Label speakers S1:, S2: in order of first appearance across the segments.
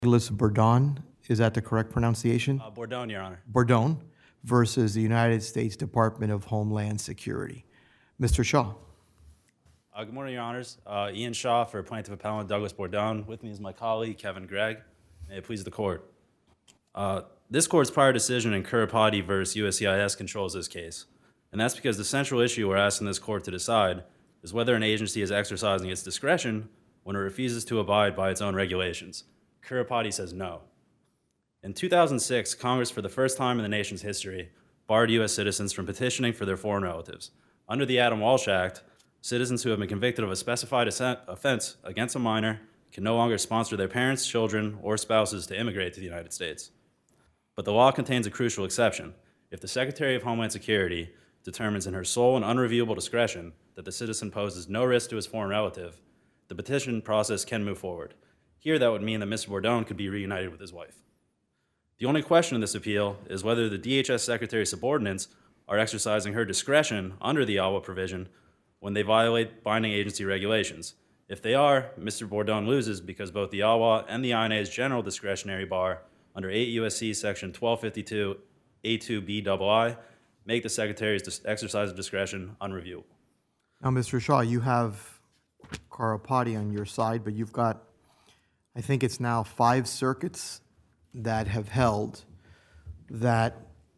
S1: Douglas Bourdon, is that the correct pronunciation?
S2: Bourdon, Your Honor.
S1: Bourdon versus the United States Department of Homeland Security. Mr. Shaw.
S2: Good morning, Your Honors. Ian Shaw for Plaintiff Appellant Douglas Bourdon. With me is my colleague, Kevin Gregg. May it please the Court. This Court's prior decision in Kurapati v. USCIS controls this case. And that's because the central issue we're asking this Court to decide is whether an agency is exercising its discretion when it refuses to abide by its own regulations. Kurapati says no. In 2006, Congress, for the first time in the nation's history, barred U.S. citizens from petitioning for their foreign relatives. Under the Adam Walsh Act, citizens who have been convicted of a specified offense against a minor can no longer sponsor their parents, children, or spouses to immigrate to the United States. But the law contains a crucial exception. If the Secretary of Homeland Security determines in her sole and unreviewable discretion that the citizen poses no risk to his foreign relative, the petition process can move forward. Here, that would mean that Mr. Bourdon could be reunited with his wife. The only question in this appeal is whether the DHS Secretary's subordinates are exercising her discretion under the AWA provision when they violate binding agency regulations. If they are, Mr. Bourdon loses because both the AWA and the INA's general discretionary bar under 8 U.S.C. section 1252 A2Bii make the Secretary's exercise of discretion unreviewable.
S1: Now, Mr. Shaw, you have Kurapati on your side, but you've got, I think it's now 5 circuits that have held that,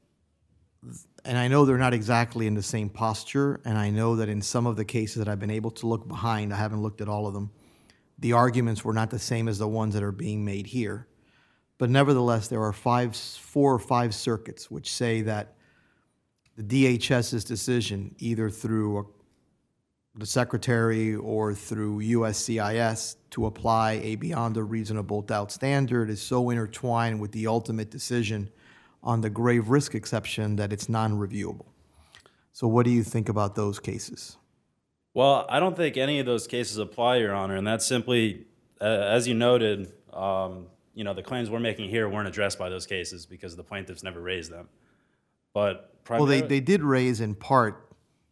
S1: and I know they're not exactly in the same posture, and I know that in some of the cases that I've been able to look behind, I haven't looked at all of them, the arguments were not the same as the ones that are being made here. But nevertheless, there are 4 or 5 circuits which say that the DHS's decision, either through the Secretary or through USCIS, to apply a beyond a reasonable doubt standard is so intertwined with the ultimate decision on the grave risk exception that it's non-reviewable. So what do you think about those cases?
S2: Well, I don't think any of those cases apply, Your Honor, and that's simply, as you noted, the claims we're making here weren't addressed by those cases because the plaintiffs never raised them. But
S1: well, they did raise in part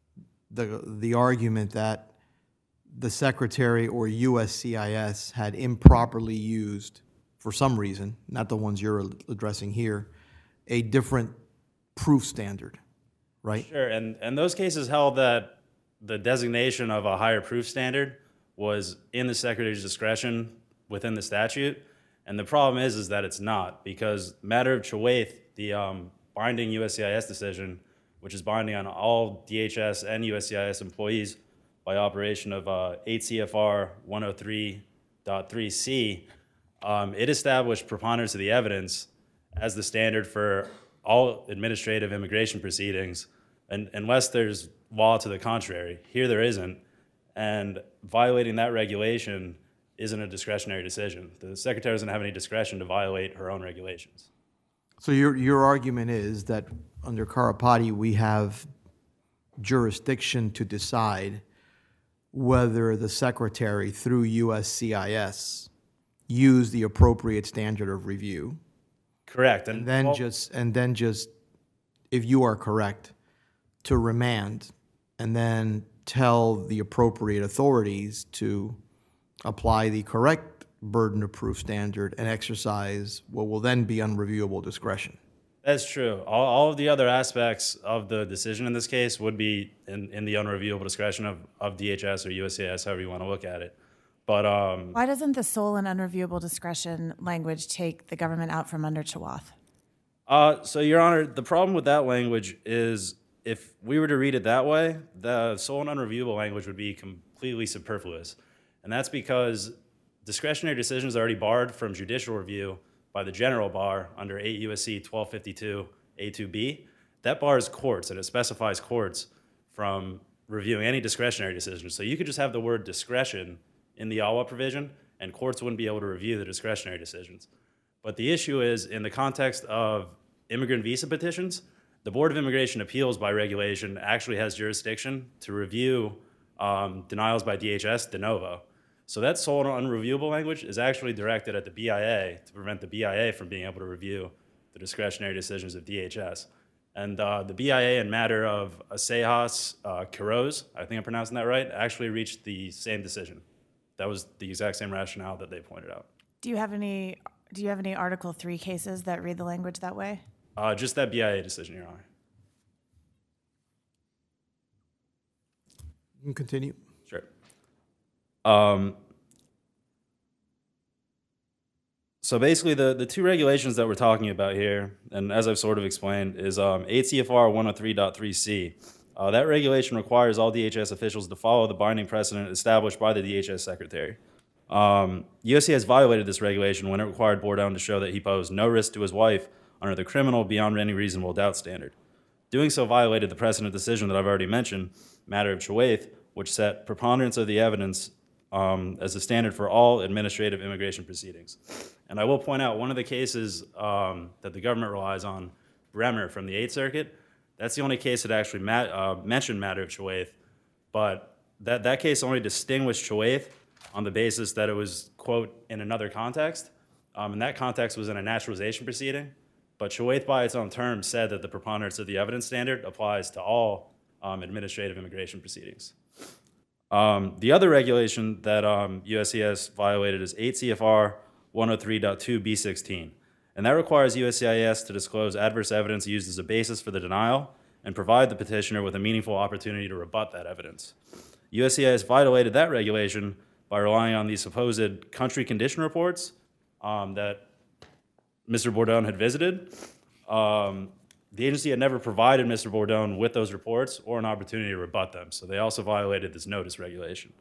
S1: the argument that the Secretary or USCIS had improperly used, for some reason, not the ones you're addressing here, a different proof standard, right?
S2: Sure, and those cases held that the designation of a higher proof standard was in the Secretary's discretion within the statute, and the problem is that it's not, because matter of Chawaith, the binding USCIS decision, which is binding on all DHS and USCIS employees by operation of 8 CFR 103.3c, it established preponderance of the evidence as the standard for all administrative immigration proceedings, unless there's law to the contrary. Here there isn't, and violating that regulation isn't a discretionary decision. The Secretary doesn't have any discretion to violate her own regulations.
S1: So your argument is that under Kurapati we have jurisdiction to decide whether the Secretary, through USCIS, used the appropriate standard of review.
S2: Correct.
S1: And then just, if you are correct, to remand and then tell the appropriate authorities to apply the correct burden of proof standard and exercise what will then be unreviewable discretion.
S2: That's true. All of the other aspects of the decision in this case would be in the unreviewable discretion of DHS or USCIS, however you want to look at it. But
S3: why doesn't the sole and unreviewable discretion language take the government out from under Chawath?
S2: So, Your Honor, the problem with that language is if we were to read it that way, the sole and unreviewable language would be completely superfluous. And that's because discretionary decisions are already barred from judicial review by the general bar under 8 U.S.C. 1252 A2B. That bars courts, and it specifies courts from reviewing any discretionary decisions. So you could just have the word discretion in the AWA provision, and courts wouldn't be able to review the discretionary decisions. But the issue is, in the context of immigrant visa petitions, the Board of Immigration Appeals by regulation actually has jurisdiction to review denials by DHS de novo. So that sole and unreviewable language is actually directed at the BIA to prevent the BIA from being able to review the discretionary decisions of DHS. And the BIA, in matter of Acejas Quiroz, I think I'm pronouncing that right, actually reached the same decision. That was the exact same rationale that they pointed out.
S3: Do you have any Do you have any Article 3 cases that read the language that way?
S2: Just that BIA decision, Your Honor.
S1: You can continue.
S2: Sure. So basically, the two regulations that we're talking about here, and as I've sort of explained, is 8 CFR 103.3c. That regulation requires all DHS officials to follow the binding precedent established by the DHS Secretary. USCIS violated this regulation when it required Bourdain to show that he posed no risk to his wife under the criminal beyond any reasonable doubt standard. Doing so violated the precedent decision that I've already mentioned, matter of Chawaith, which set preponderance of the evidence as the standard for all administrative immigration proceedings. And I will point out one of the cases that the government relies on, Bremer from the 8th Circuit, that's the only case that actually mentioned matter of Chawaith, but that case only distinguished Chawaith on the basis that it was, quote, in another context. And that context was in a naturalization proceeding. But Chawaith, by its own terms, said that the preponderance of the evidence standard applies to all administrative immigration proceedings. The other regulation that USCIS violated is 8 CFR 103.2b16. And that requires USCIS to disclose adverse evidence used as a basis for the denial and provide the petitioner with a meaningful opportunity to rebut that evidence. USCIS violated that regulation by relying on these supposed country condition reports that Mr. Bourdain had visited. The agency had never provided Mr. Bourdain with those reports or an opportunity to rebut them, so they also violated this notice regulation.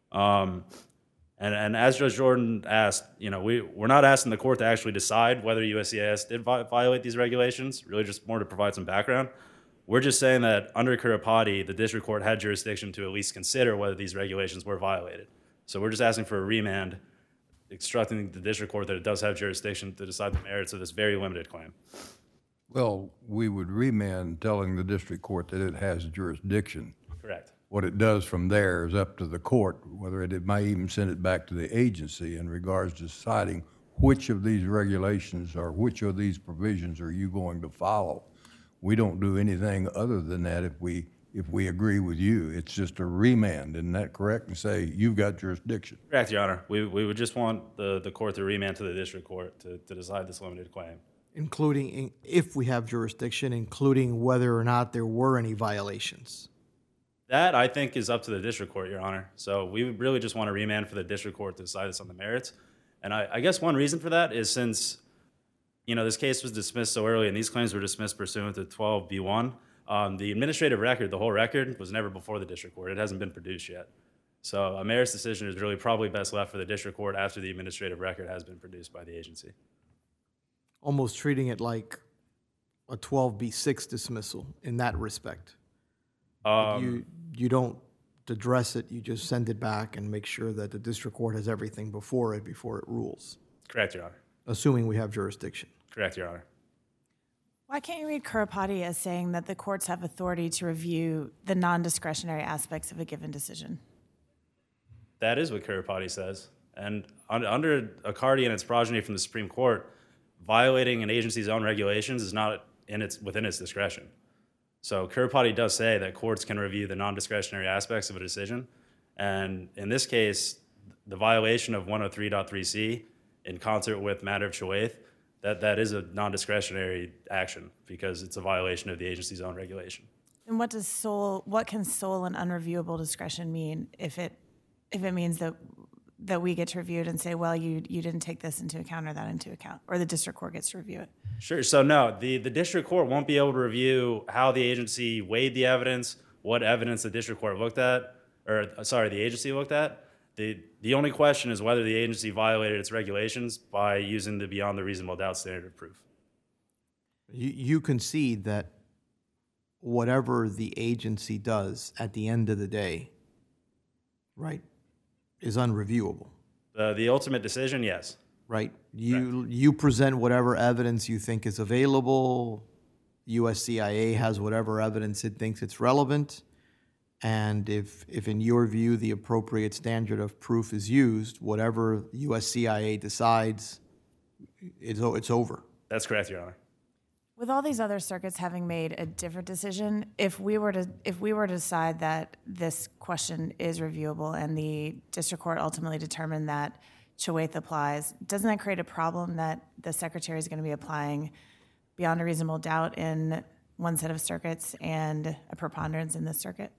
S2: And as Judge Jordan asked, we're not asking the court to actually decide whether USCIS did violate these regulations, really just more to provide some background. We're just saying that under Kurapati, the district court had jurisdiction to at least consider whether these regulations were violated. So we're just asking for a remand, instructing the district court that it does have jurisdiction to decide the merits of this very limited claim.
S4: Well, we would remand telling the district court that it has jurisdiction.
S2: Correct.
S4: What it does from there is up to the court, whether it might even send it back to the agency in regards to deciding which of these regulations or which of these provisions are you going to follow. We don't do anything other than that if we agree with you. It's just a remand, isn't that correct? And say, you've got jurisdiction.
S2: Correct, Your Honor. We would just want the court to remand to the district court to decide this limited claim.
S1: Including, if we have jurisdiction, including whether or not there were any violations.
S2: That, I think, is up to the district court, Your Honor. So we really just want to remand for the district court to decide this on the merits. And I guess one reason for that is since, this case was dismissed so early and these claims were dismissed pursuant to 12b1, the administrative record, the whole record, was never before the district court. It hasn't been produced yet. So a merits decision is really probably best left for the district court after the administrative record has been produced by the agency.
S1: Almost treating it like a 12b6 dismissal in that respect. You don't address it, you just send it back and make sure that the district court has everything before it rules.
S2: Correct, Your Honor.
S1: Assuming we have jurisdiction.
S2: Correct, Your Honor.
S3: Why can't you read Kurapati as saying that the courts have authority to review the non-discretionary aspects of a given decision?
S2: That is what Kurapati says. And under Accardi and its progeny from the Supreme Court, violating an agency's own regulations is not within its discretion. So Kurapati does say that courts can review the non-discretionary aspects of a decision. And in this case, the violation of 103.3c in concert with matter of Chawaith, that is a non-discretionary action because it's a violation of the agency's own regulation.
S3: And what can sole and unreviewable discretion mean if it means that we get to review it and say, well, you didn't take this into account or that into account, or the district court gets to review it? Sure.
S2: So no, the district court won't be able to review how the agency weighed the evidence, what evidence the district court looked at, the agency looked at. The only question is whether the agency violated its regulations by using the beyond the reasonable doubt standard of proof.
S1: You concede that whatever the agency does at the end of the day, right, is unreviewable.
S2: The ultimate decision, yes.
S1: Right. You present whatever evidence you think is available. USCIA has whatever evidence it thinks it's relevant. And if in your view the appropriate standard of proof is used, whatever USCIA decides, it's over.
S2: That's correct, Your Honor.
S3: With all these other circuits having made a different decision, if we were to decide that this question is reviewable and the district court ultimately determined that Choate applies, doesn't that create a problem that the secretary is going to be applying beyond a reasonable doubt in one set of circuits and a preponderance in this circuit?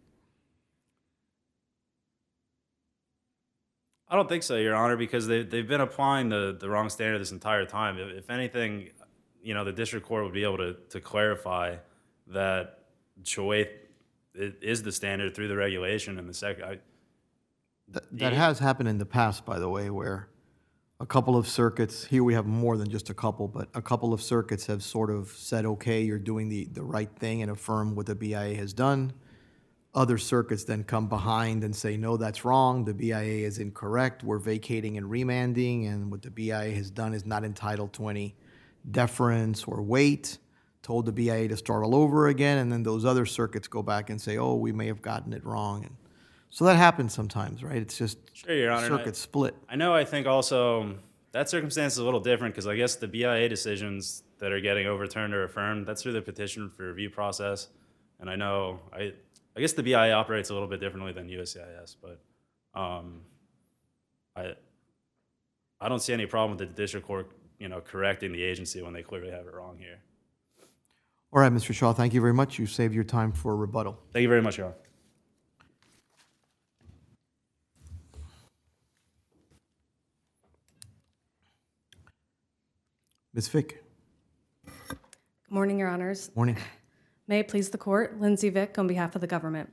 S2: I don't think so, Your Honor, because they've been applying the wrong standard this entire time. If anything, the district court would be able to clarify that Choate is the standard through the regulation and the second.
S1: That has happened in the past, by the way, where a couple of circuits, here we have more than just a couple, but a couple of circuits have sort of said, okay, you're doing the right thing and affirm what the BIA has done. Other circuits then come behind and say, no, that's wrong. The BIA is incorrect. We're vacating and remanding, and what the BIA has done is not entitled to any deference or weight. Told the BIA to start all over again, and then those other circuits go back and say, oh, we may have gotten it wrong. And so that happens sometimes, right? It's just
S2: Sure, Your Honor.
S1: circuit split.
S2: I think also that circumstance is a little different because I guess the BIA decisions that are getting overturned or affirmed, that's through the petition for review process. And I guess the BIA operates a little bit differently than USCIS, but I don't see any problem with the district court, correcting the agency when they clearly have it wrong here.
S1: All right, Mr. Shaw, thank you very much. You saved your time for rebuttal.
S2: Thank you very much, Your Honor.
S1: Ms. Vick.
S5: Good morning, Your Honors.
S1: Morning.
S5: May it please the court, Lindsay Vick on behalf of the government.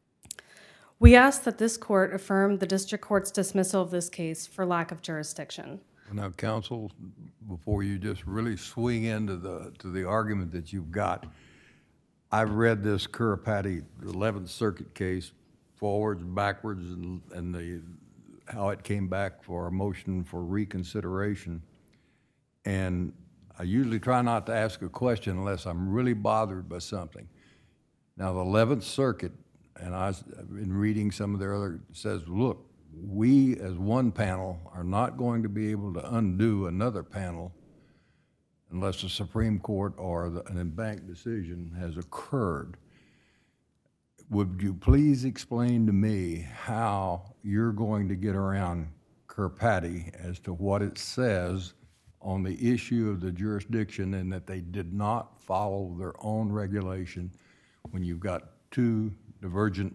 S5: We ask that this court affirm the district court's dismissal of this case for lack of jurisdiction.
S4: Now, counsel, before you just really swing into the argument that you've got, I've read this Currapatty 11th Circuit case forwards, backwards, and how it came back for a motion for reconsideration. And I usually try not to ask a question unless I'm really bothered by something. Now, the 11th Circuit, and I've been reading some of their other, says, look, we as one panel are not going to be able to undo another panel unless the Supreme Court or an en-banc decision has occurred. Would you please explain to me how you're going to get around Currapatty as to what it says on the issue of the jurisdiction and that they did not follow their own regulation when you've got two divergent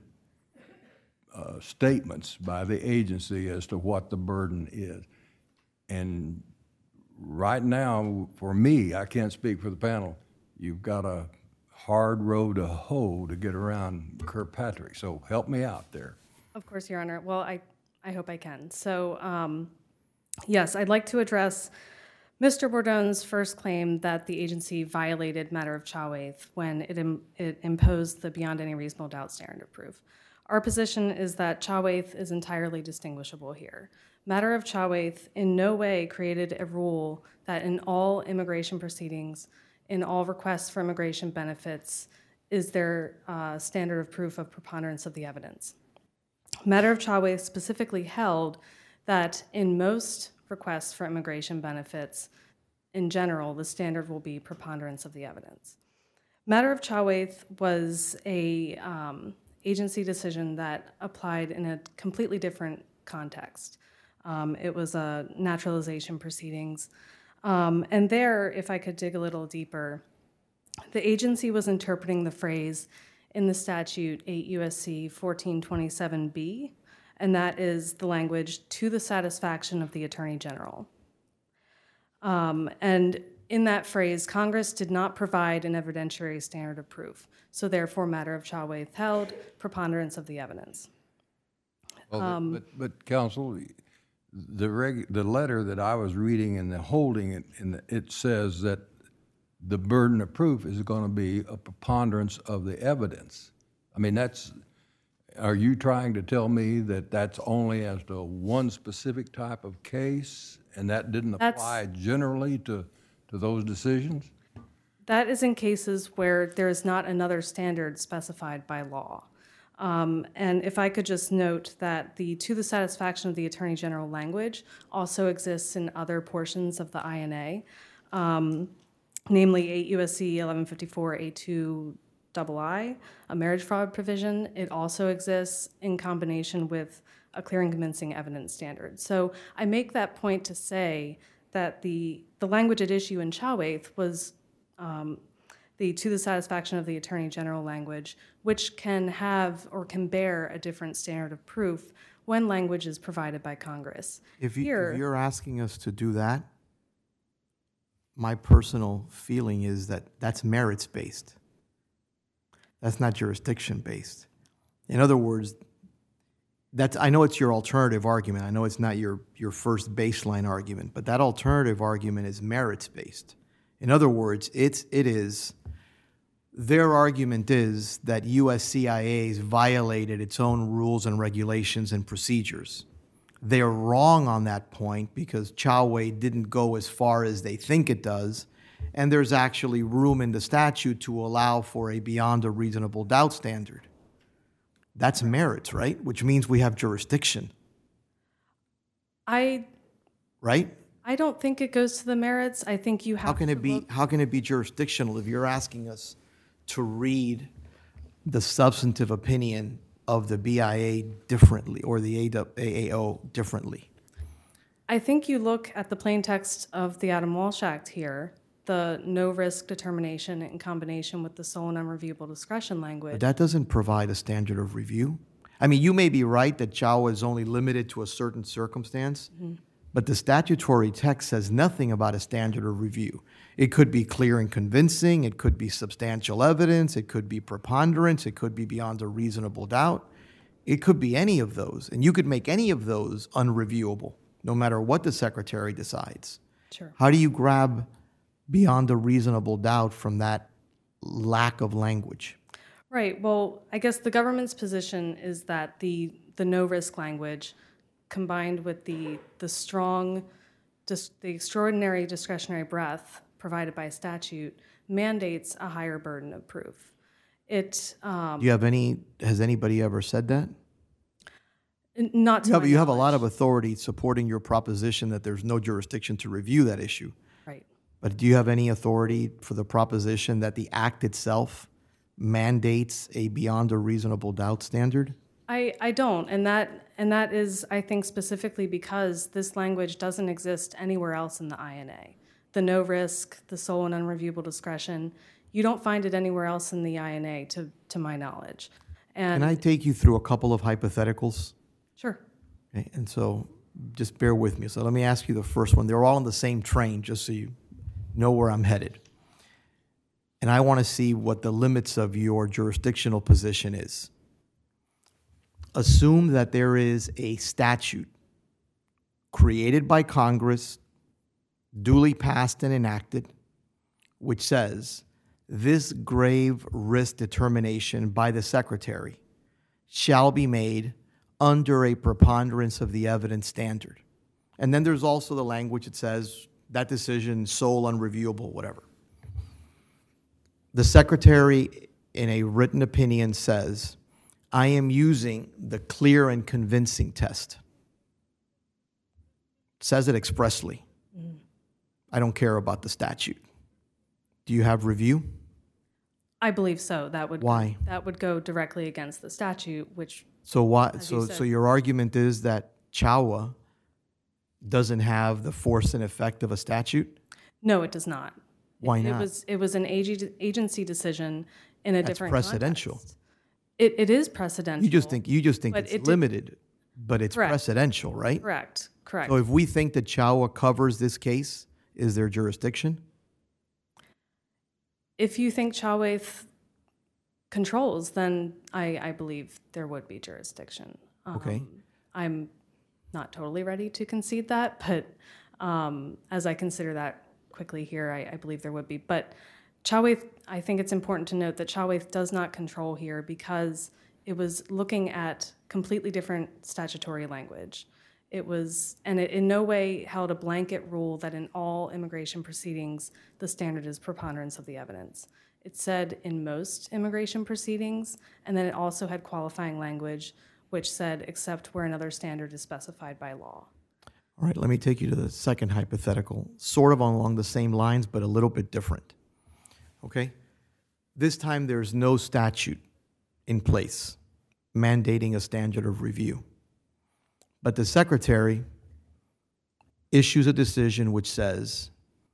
S4: statements by the agency as to what the burden is? And right now, for me, I can't speak for the panel, you've got a hard row to hoe to get around Kirkpatrick. So help me out there.
S5: Of course, Your Honor. Well, I hope I can. So, yes, I'd like to address Mr. Bourdon's first claim that the agency violated matter of Choate when it imposed the beyond any reasonable doubt standard of proof. Our position is that Choate is entirely distinguishable here. Matter of Choate in no way created a rule that in all immigration proceedings, in all requests for immigration benefits, is there standard of proof of preponderance of the evidence. Matter of Choate specifically held that in most requests for immigration benefits, in general, the standard will be preponderance of the evidence. Matter of Choate was a agency decision that applied in a completely different context. It was a naturalization proceedings. And there, if I could dig a little deeper, the agency was interpreting the phrase in the statute 8 U.S.C. 1427b, and that is the language to the satisfaction of the Attorney General. And in that phrase, Congress did not provide an evidentiary standard of proof. So therefore, matter of Choate held preponderance of the evidence.
S4: Well, but counsel, the letter that I was reading and the holding it, it says that the burden of proof is going to be a preponderance of the evidence. I mean, are you trying to tell me that that's only as to one specific type of case and that didn't apply generally to those decisions?
S5: That is in cases where there is not another standard specified by law. And if I could just note that the to the satisfaction of the Attorney General language also exists in other portions of the INA, namely 8 U.S.C. 1154 A2II, a marriage fraud provision. It also exists in combination with a clear and convincing evidence standard. So I make that point to say that the language at issue in Chawaith was the to the satisfaction of the Attorney General language, which can have or can bear a different standard of proof when language is provided by Congress.
S1: If you're asking us to do that, my personal feeling is that that's merits-based. That's not jurisdiction-based. In other words, I know it's your alternative argument. I know it's not your first baseline argument, but that alternative argument is merits-based. In other words, their argument is that USCIA's violated its own rules and regulations and procedures. They're wrong on that point because Chawaith didn't go as far as they think it does, and there's actually room in the statute to allow for a beyond a reasonable doubt standard. That's merits, right? Which means we have jurisdiction. Right?
S5: I don't think it goes to the merits. I think you have
S1: How can it be jurisdictional if you're asking us to read the substantive opinion of the BIA differently or the AAO differently?
S5: I think you look at the plain text of the Adam Walsh Act here, the no-risk determination in combination with the sole and unreviewable discretion language.
S1: But that doesn't provide a standard of review. I mean, you may be right that Chawa is only limited to a certain circumstance, but the statutory text says nothing about a standard of review. It could be clear and convincing, it could be substantial evidence, it could be preponderance, it could be beyond a reasonable doubt. It could be any of those, and you could make any of those unreviewable, no matter what the Secretary decides.
S5: Sure.
S1: How do you grab beyond a reasonable doubt from that lack of language?
S5: Right. Well, I guess the government's position is that the no-risk language combined with the strong, the extraordinary discretionary breadth provided by statute mandates a higher burden of proof. Has anybody ever said that? Not to my
S1: You have a lot
S5: knowledge.
S1: of authority supporting your proposition that there's no jurisdiction to review that issue.
S5: Right.
S1: But do you have any authority for the proposition that the act itself mandates a beyond a reasonable doubt standard?
S5: I don't, and that is, I think, specifically because this language doesn't exist anywhere else in the INA. The no risk, the sole and unreviewable discretion, you don't find it anywhere else in the INA, to my knowledge. And
S1: Can I take you through a couple of hypotheticals?
S5: sure.
S1: Okay, and so just bear with me. So let me ask you the first one. They're all on the same train, just so you know where I'm headed. And I want to see what the limits of your jurisdictional position is. Assume that there is a statute created by Congress, duly passed and enacted, which says this grave risk determination by the Secretary shall be made under a preponderance of the evidence standard. And then there's also the language that says that decision sole, unreviewable, whatever. The Secretary, in a written opinion, says, I am using the clear and convincing test. Says it expressly. I don't care about the statute. Do you have review?
S5: I believe so. That would
S1: Why?
S5: That would go directly against the statute, which
S1: So why?
S5: As you
S1: So
S5: said.
S1: your argument is that Chawa doesn't have the force and effect of a statute?
S5: no, it does not.
S1: Why not?
S5: It was an agency decision in a
S1: That's
S5: different
S1: precedential.
S5: context. It is precedential.
S1: You just think
S5: But
S1: it's
S5: it did-
S1: limited, but it's
S5: Correct.
S1: precedential, right?
S5: Correct.
S1: So if we think that Chawa covers this case, is there jurisdiction?
S5: If you think Chawaith controls, then I believe there would be jurisdiction.
S1: Okay.
S5: I'm not totally ready to concede that, but as I consider that quickly here, I believe there would be. But Chawaith, I think it's important to note that Chawaith does not control here because it was looking at completely different statutory language. It in no way held a blanket rule that in all immigration proceedings, the standard is preponderance of the evidence. It said in most immigration proceedings, and then it also had qualifying language, which said except where another standard is specified by law.
S1: All right, let me take you to the second hypothetical, sort of along the same lines, but a little bit different. Okay? This time there's no statute in place mandating a standard of review. But the secretary issues a decision which says,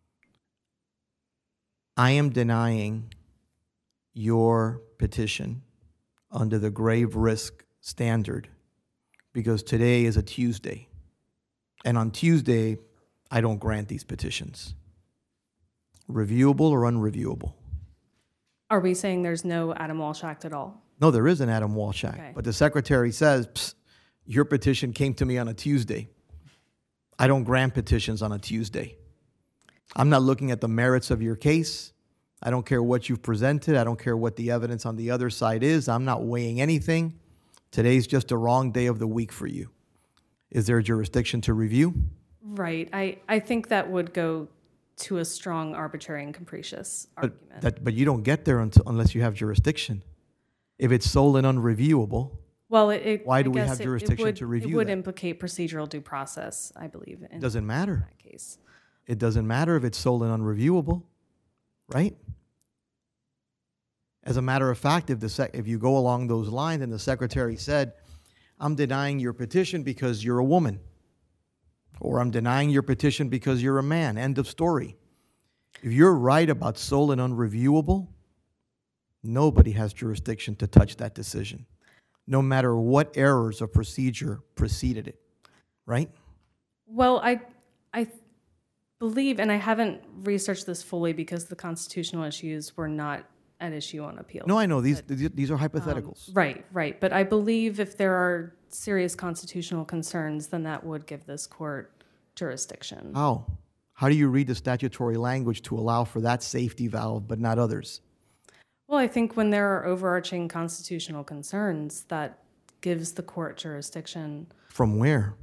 S1: I am denying your petition under the grave risk standard because today is a Tuesday. And on Tuesday, I don't grant these petitions. Reviewable or unreviewable?
S5: Are we saying there's no Adam Walsh Act at all?
S1: No, there is an Adam Walsh Act.
S5: Okay.
S1: But the secretary says, "Psst, your petition came to me on a Tuesday. I don't grant petitions on a Tuesday. I'm not looking at the merits of your case. I don't care what you've presented. I don't care what the evidence on the other side is. I'm not weighing anything. Today's just a wrong day of the week for you. Is there a jurisdiction to review?"
S5: Right. I think that would go to a strong arbitrary and capricious argument.
S1: But you don't get there unless you have jurisdiction. If it's sole and unreviewable,
S5: Well,
S1: why do
S5: I
S1: we
S5: guess
S1: have jurisdiction to review
S5: It would
S1: that?
S5: implicate procedural due process, I believe, in
S1: it doesn't matter.
S5: that case.
S1: It doesn't matter if it's sole and unreviewable, right? As a matter of fact, if you go along those lines and the secretary said, I'm denying your petition because you're a woman, or I'm denying your petition because you're a man, end of story. If you're right about sole and unreviewable, nobody has jurisdiction to touch that decision, no matter what errors of procedure preceded it, right?
S5: Well, I believe, and I haven't researched this fully because the constitutional issues were not at issue on appeal.
S1: No, I know, these are hypotheticals.
S5: Right. But I believe if there are serious constitutional concerns, then that would give this court jurisdiction.
S1: How? How do you read the statutory language to allow for that safety valve but not others?
S5: Well, I think when there are overarching constitutional concerns, that gives the court jurisdiction.
S1: From where?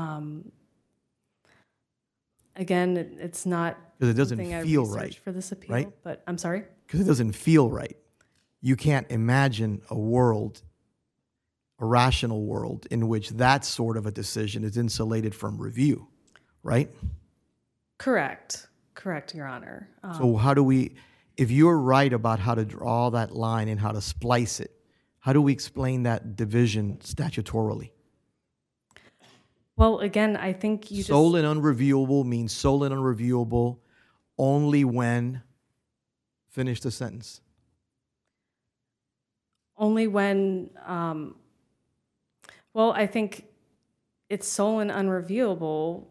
S5: Again, it's not
S1: 'Cause it doesn't
S5: something I
S1: feel
S5: researched
S1: right,
S5: for this appeal.
S1: right?
S5: But I'm sorry.
S1: Because it doesn't feel right. You can't imagine a world, a rational world, in which that sort of a decision is insulated from review, right?
S5: Correct, Your Honor.
S1: So how do we, if you're right about how to draw that line and how to splice it, how do we explain that division statutorily?
S5: Well, again, I think you
S1: Sole and unreviewable means sole and unreviewable only when, finish the sentence.
S5: only when, well, I think it's sole and unreviewable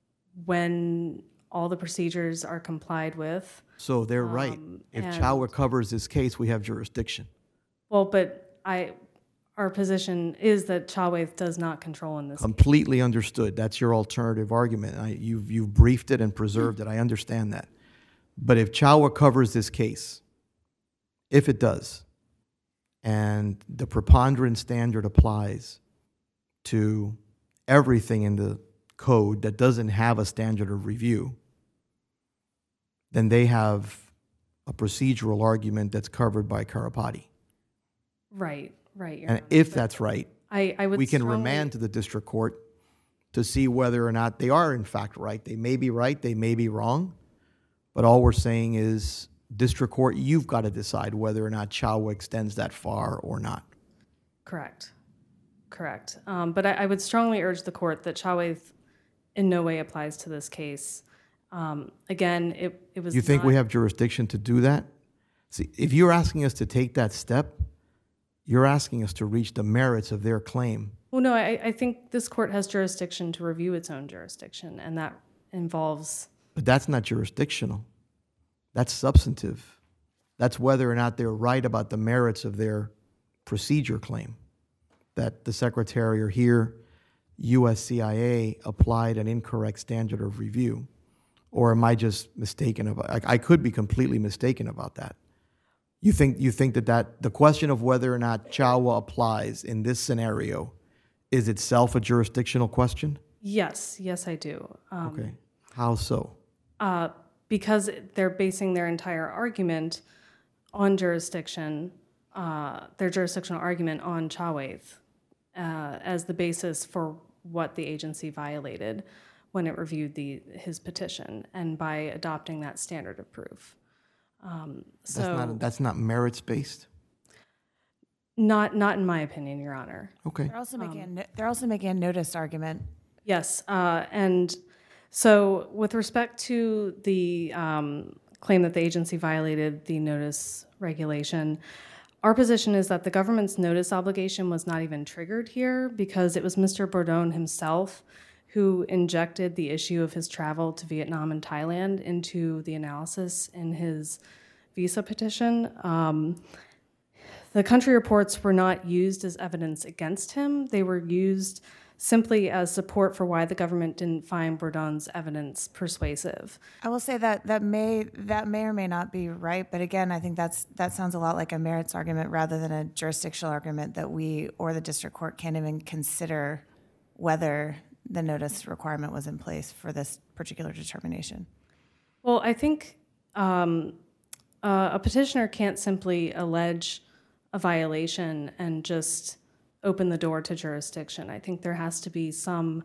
S5: when all the procedures are complied with.
S1: So they're right. If
S5: and-
S1: Chauha covers this case, we have jurisdiction.
S5: Well, but our position is that Chawaith does not control in this.
S1: Completely understood. That's your alternative argument. You've briefed it and preserved it. I understand that. But if Chauha covers this case, if it does, and the preponderance standard applies to everything in the code that doesn't have a standard of review, then they have a procedural argument that's covered by Karapati.
S5: Right, Your
S1: And
S5: Honor.
S1: if that's right,
S5: I would
S1: we can
S5: strongly-
S1: remand to the district court to see whether or not they are in fact right. They may be right, they may be wrong, but all we're saying is, district court, you've got to decide whether or not Chauha extends that far or not.
S5: Correct. But I would strongly urge the court that Chawaith in no way applies to this case. Again, it was
S1: You think we
S5: not-
S1: have jurisdiction to do that? See, if you're asking us to take that step, you're asking us to reach the merits of their claim.
S5: Well, no, I think this court has jurisdiction to review its own jurisdiction, and that involves,
S1: But that's not jurisdictional. That's substantive. That's whether or not they're right about the merits of their procedure claim. That the secretary or here, USCIA, applied an incorrect standard of review. Or am I just mistaken about, I could be completely mistaken about that. You think that the question of whether or not Chauha applies in this scenario is itself a jurisdictional question?
S5: yes, I do.
S1: Okay. How so?
S5: Because they're basing their entire argument on jurisdiction, their jurisdictional argument on Chawaith as the basis for what the agency violated when it reviewed his petition, and by adopting that standard of proof.
S1: That's not merits-based?
S5: Not in my opinion, Your Honor.
S1: Okay.
S3: They're also making a notice argument.
S5: Yes, and so with respect to the claim that the agency violated the notice regulation, our position is that the government's notice obligation was not even triggered here because it was Mr. Bordone himself who injected the issue of his travel to Vietnam and Thailand into the analysis in his visa petition. The country reports were not used as evidence against him. They were used simply as support for why the government didn't find Bordone's evidence persuasive.
S3: I will say that may or may not be right, but again, I think that sounds a lot like a merits argument rather than a jurisdictional argument that we or the district court can't even consider whether the notice requirement was in place for this particular determination.
S5: Well, I think a petitioner can't simply allege a violation and just open the door to jurisdiction. I think there has to be some,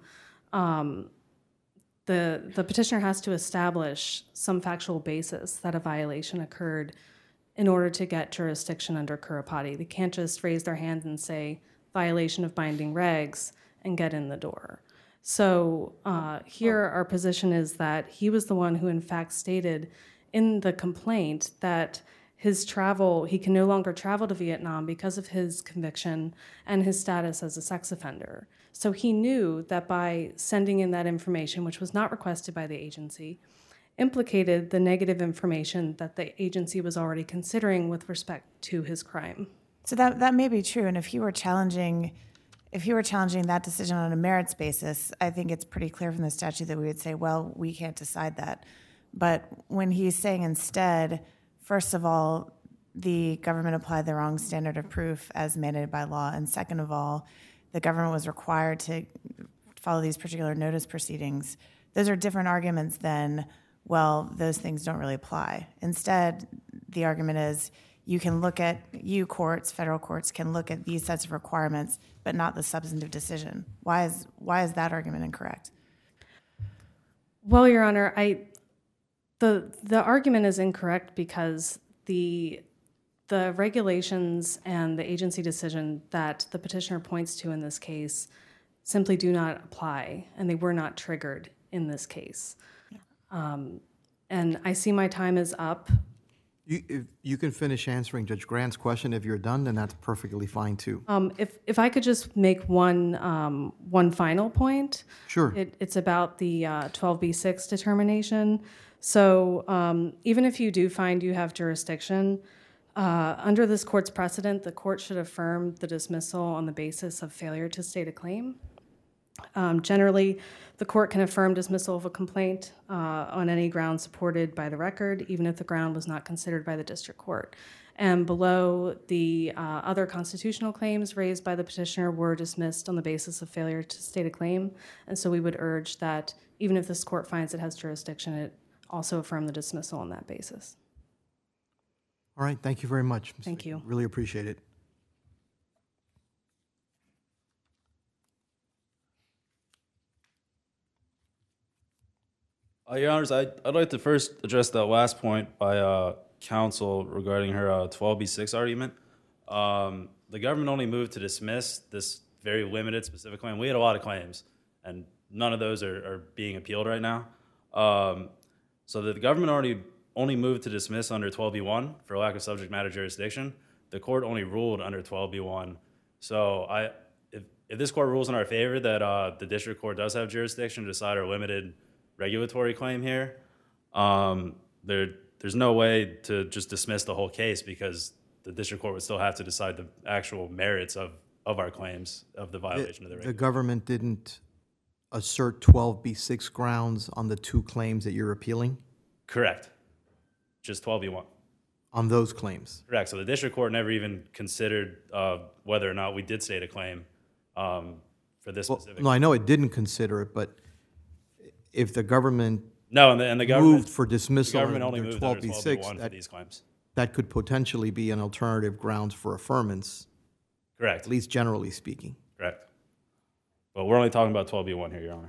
S5: the petitioner has to establish some factual basis that a violation occurred in order to get jurisdiction under Kurapati. They can't just raise their hands and say violation of binding regs and get in the door. So here our position is that he was the one who in fact stated in the complaint that his travel, he can no longer travel to Vietnam because of his conviction and his status as a sex offender. So he knew that by sending in that information, which was not requested by the agency, implicated the negative information that the agency was already considering with respect to his crime.
S3: So that may be true, and if he were challenging that decision on a merits basis, I think it's pretty clear from the statute that we would say, well, we can't decide that. But when he's saying instead, first of all, the government applied the wrong standard of proof as mandated by law, and second of all, the government was required to follow these particular notice proceedings, those are different arguments than, well, those things don't really apply. Instead, the argument is courts, federal courts, can look at these sets of requirements, but not the substantive decision. Why is that argument incorrect?
S5: Well, Your Honor, the argument is incorrect because the regulations and the agency decision that the petitioner points to in this case simply do not apply, and they were not triggered in this case. And I see my time is up.
S1: You can finish answering Judge Grant's question. If you're done, then that's perfectly fine too.
S5: If I could just make one final point.
S1: Sure.
S5: It's about the 12b6 determination. So even if you do find you have jurisdiction, under this court's precedent, the court should affirm the dismissal on the basis of failure to state a claim. Generally, the court can affirm dismissal of a complaint on any ground supported by the record, even if the ground was not considered by the district court. And below, the other constitutional claims raised by the petitioner were dismissed on the basis of failure to state a claim. And so we would urge that even if this court finds it has jurisdiction, it also affirm the dismissal on that basis.
S1: All right. Thank you very much.
S5: Thank you.
S1: Really appreciate it.
S2: Your Honors, I'd like to first address that last point by counsel regarding her 12b6 argument. The government only moved to dismiss this very limited specific claim. We had a lot of claims, and none of those are being appealed right now. So the government only moved to dismiss under 12b1 for lack of subject matter jurisdiction. The court only ruled under 12b1. So if this court rules in our favor that the district court does have jurisdiction to decide our limited regulatory claim here, there's no way to just dismiss the whole case because the district court would still have to decide the actual merits of our claims of the violation of the regulation.
S1: The government didn't assert 12b6 grounds on the two claims that you're appealing?
S2: Correct. Just 12b1.
S1: On those claims?
S2: Correct. So the district court never even considered whether or not we did state a claim for this specific.
S1: No, I know it didn't consider it, but if the government
S2: and the government
S1: moved for dismissal
S2: the government
S1: under
S2: only moved under
S1: 12b6,
S2: 12b1 for these claims.
S1: that could potentially be an alternative grounds for affirmance,
S2: Correct.
S1: at least generally speaking.
S2: Correct. But we're only talking about 12b1 here, Your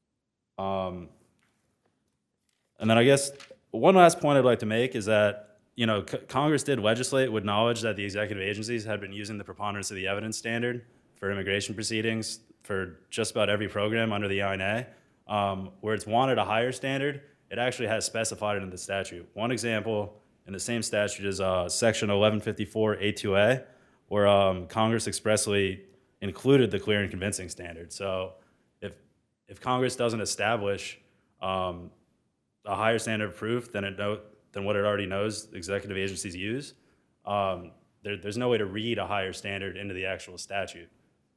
S2: Honor. And then I guess one last point I'd like to make is that you know, Congress did legislate with knowledge that the executive agencies had been using the preponderance of the evidence standard for immigration proceedings for just about every program under the INA. Where it's wanted a higher standard, it actually has specified it in the statute. One example in the same statute is Section 1154 A2A, where Congress expressly included the clear and convincing standard. So if Congress doesn't establish a higher standard of proof than what it already knows executive agencies use, there's no way to read a higher standard into the actual statute.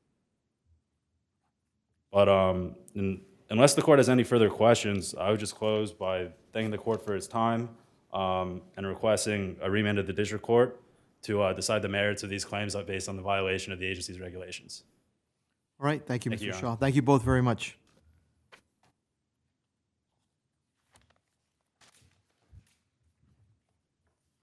S2: But unless the court has any further questions, I would just close by thanking the court for its time and requesting a remand of the district court to decide the merits of these claims based on the violation of the agency's regulations.
S1: All right, thank you,
S2: Thank you,
S1: Mr.
S2: Your
S1: Shaw. Thank you both very much.